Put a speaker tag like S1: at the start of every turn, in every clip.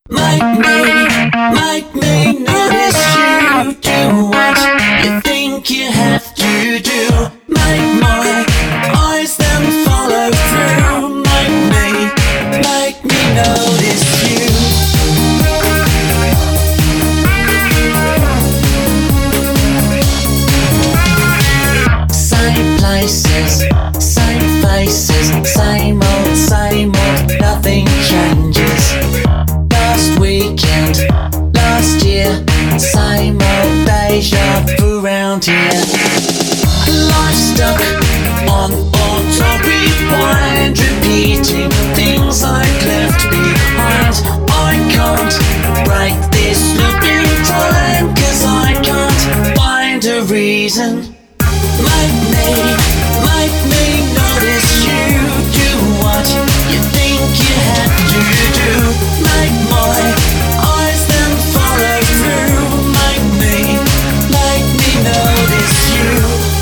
S1: Make me notice you. Do what you think you have to do. Make my eyes then follow through. Make me notice you. Same places, same faces, same old, nothing changes. Last weekend, last year, same old deja vu round here. Life stuck on auto rewind, repeating things I've left behind. I can't break this loop in time, 'cause I can't find a reason. Make me notice you. Do what you think you have to do. Make my eyes then follow through. Make me notice you.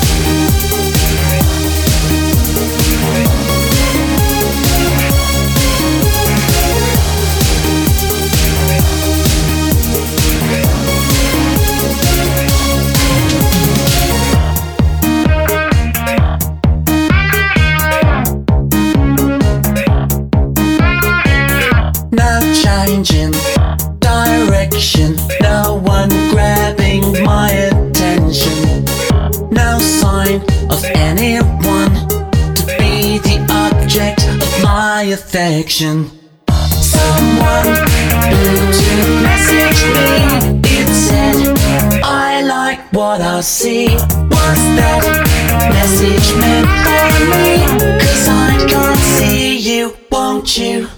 S1: No changing direction, no one grabbing my attention. No sign of anyone to be the object of my affection. Someone Bluetooth messaged me. It said, I like what I see. Was that message meant for me? 'Cause I can't see you, won't you?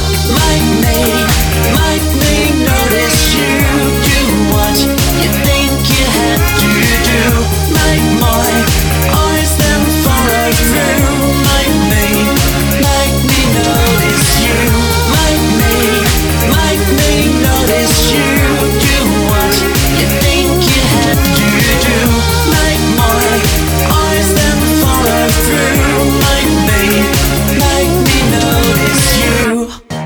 S1: Make me notice you. Do what you think you have to do. Make my eyes then follow through. Make me notice you. Make me notice you. Do what you think you have to do. Make my eyes then follow through. Make me notice you.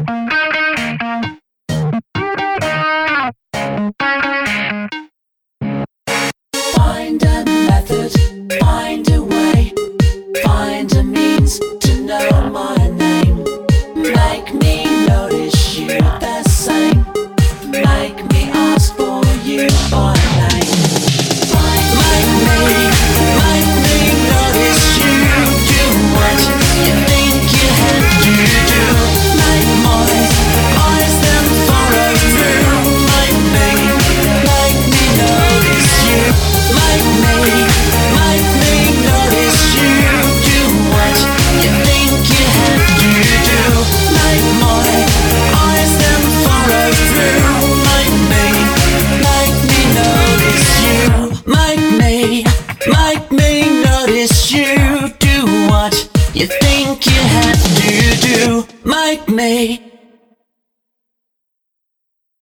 S1: Find a method, find a way, find a means to know my name. Make me notice you the same. Make me ask for you by name. Make me notice you. Do what you think you have to do. Make my eyes then follow through. Make me notice you. Make me notice you. Do what you think you have to do. Make my eyes then follow through. Make me notice you. Make me notice you. Do what you think you have to do. Make me